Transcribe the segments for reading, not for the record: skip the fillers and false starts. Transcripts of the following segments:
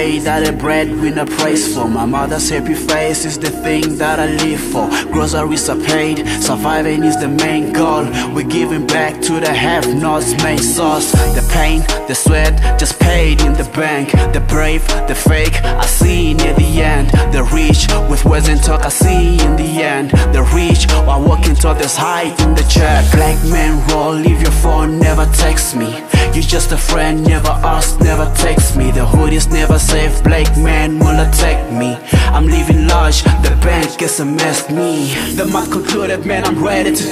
say that a breadwinner prays for. My mother's happy face is the thing that I live for. Groceries are paid, surviving is the main goal. We're giving back to the have-nots, main source. The pain, the sweat, just paid in the bank. The brave, the fake, I see near the end. The rich, with words and talk, I see in the end. The rich, while walking toward this height in the check. Black man roll, leave your phone, never text me. You just a friend, never ask, never text me. The hood is never safe, black man will attack me. I'm living large, the bank SMS'd me. The month concluded, man, I'm ready to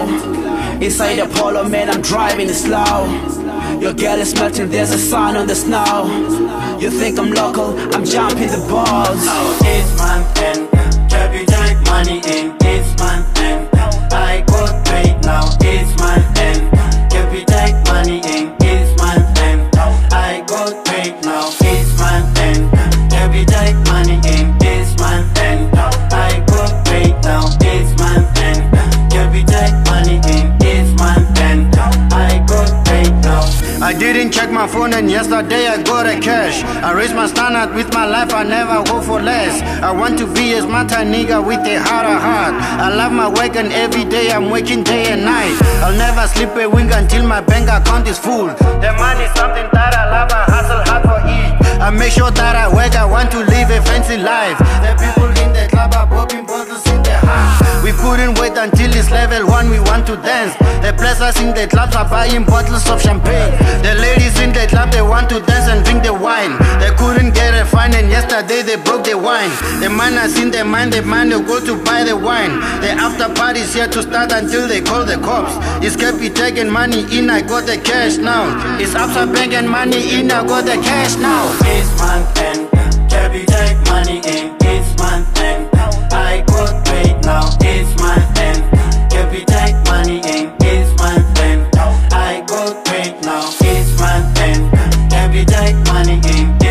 glow. Inside the polo, man, I'm driving it slow. Your girl is melting, there's a sun on the snow. You think I'm local, I'm jumping the balls. It's month end, Chubby take money in. It's month end, I got paid now. It's month end, Chubby take money in. It's month end, I got paid now. It's month end, Chubby take money in. It's month end, I got paid now. It's month end, Chubby take money in. It's month end, I got paid now. I didn't check my phone and yesterday I got a cash. I raised my standard with my life, I never go for less. I want to be a smarter nigga with a harder heart. I love my work and every day I'm working day and night. I'll never sleep a wink until my bank account is full. The money's something that I love, I hustle hard for it. I make sure that I work, I want to live a fancy life. The people in the club are popping bottles in their heart. We couldn't wait until it's level 1, we want to dance. The blessers in the clubs are buying bottles of champagne. The ladies in the club, they want to dance and drink the wine. They couldn't get a fine and yesterday they broke the wine. The man has in their mind, the man they go to buy the wine. The after party's here to start until they call the cops. It's Cappy taking money in, I got the cash now. It's Absa Bank and money in, I got the cash now. It's month end, Cappy take money in. It's month end, I got paid now. It's month end, Cappy take money in. It's month end, I got paid now. It's month end, Cappy take money in.